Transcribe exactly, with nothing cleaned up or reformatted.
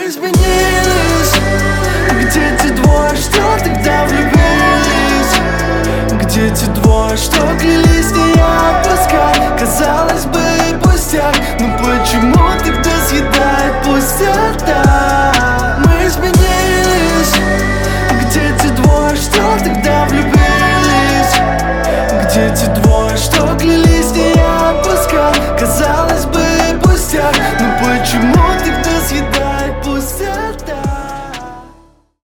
изменились? Где те двое, что тогда влюбились? Где те двое, что клялись не я?